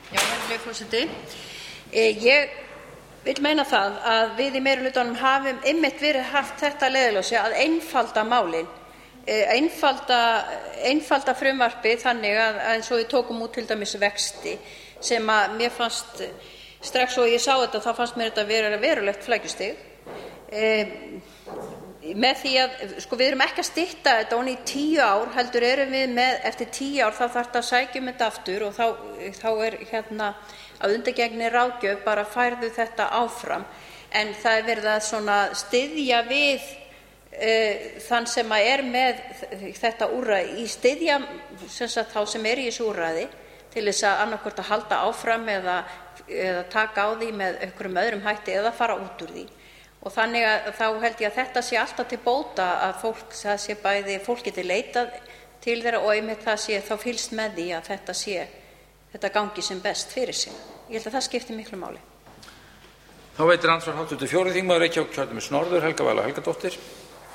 Já, virðulegi forseti. Ég vil meina það að við í meirihlutanum hafum einmitt verið haft þetta að leiðarljósi að einfalda málin, einfalda frumvarpið þannig að eins og við tókum út til dæmis vexti sem að mér fannst strax og ég sá þetta þá fannst mér þetta vera verulegt flækjustig. Með því að við erum ekki að stytta þetta ofan í 10 ár, heldur erum við með eftir 10 ár þá þarf þetta að sækja þetta aftur og þá að undangenginni ráðgjöf bara færðu þetta áfram. En það verið að svona styðja við þann sem með þetta úrræði, styðja sem sagt þá sem í þessu úrræði til þess að annaðhvort að halda áfram eða taka á því með einhverjum öðrum hætti eða fara út úr því. Og þannig að þá held ég að þetta sé alltaf til bóta að fólk geti leitað til þeirra og einmitt það sé þá fylgst með því að þetta gangi sem best fyrir sig. Ég held að það skipti miklu máli. Þá veitir andsvar hv. 4. þingmaður Reykjavíkurkjördæmis norður, Helga Vala Helgadóttir.